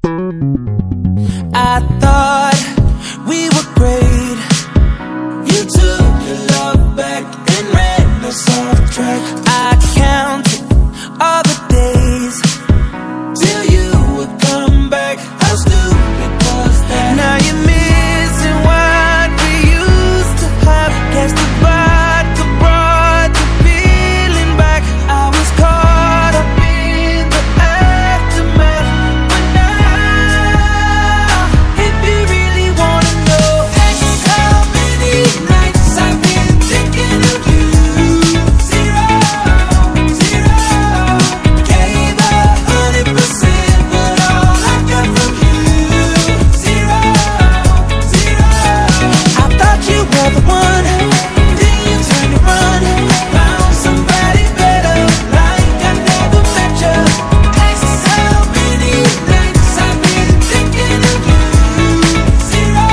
I thought we were great. You took your love back and ran us off track. I counted all the days till you would come back. How stupid was that? Now you're missing what we used to have. Guess the vodka brought the feeling back. I was caught up in the aftermath. But now, if you really wanna know, how many nights I've been thinking of you. Zero, zero. Gave 100%, but all I got from you. Zero, zero. I thought you were the one, then you turned around, found somebody better, like I never met you. How many nights I've been thinking of you. Zero,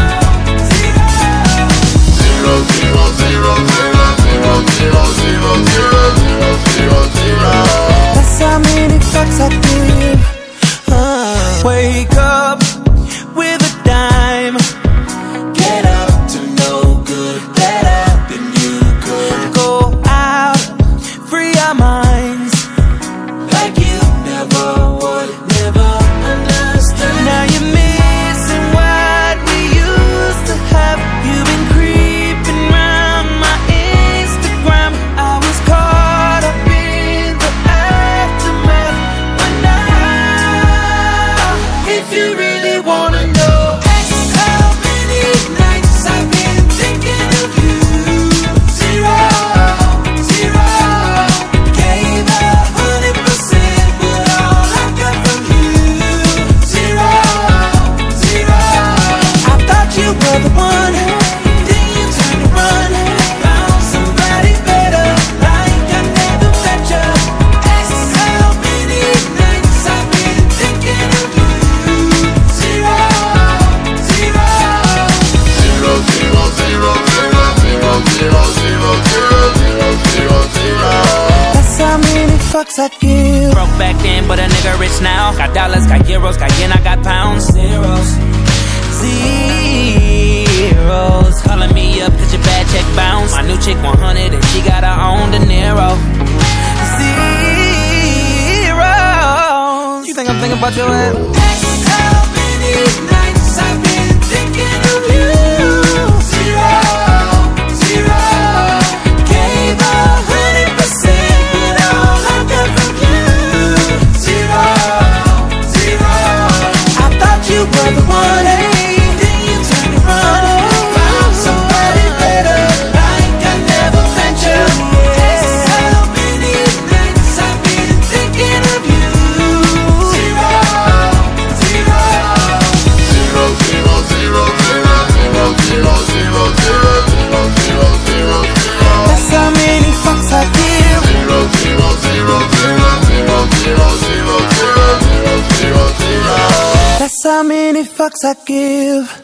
zero. That's how many fucks I give. Wake up with a dime. Get up to no good. Let up and you could go out, free our minds, like you never would, never understood. Now you're missing what we used to have. You've been creeping round my Instagram. I was caught up in the aftermath. But now, if you really wanna know, how many nights I've been thinking of you. Zero, zero. Gave 100%, but all I got from you. Zero, zero. I thought you were the one, then you turned around, found somebody better, like I never met you. How many nights I've been thinking of you. Zero, zero. That's how many fucks I give. Broke back then, but a nigga rich now. Got dollars, got euros, got yen, I got pounds. Zeros, Zeros. Calling me up, cause your bad check bounce. My new chick 100 and she got her own De Niro. Zeros. You think I'm thinking about your ass? How many nights I've been thinking of you. Zero, zero. Gave 100%, but all I got from you. Zero, zero. I thought you were the one, then you turned around, found somebody better, like I never met you. How many nights I've been thinking of you. Zero, zero. That's how many fucks I give. That's how many fucks I give.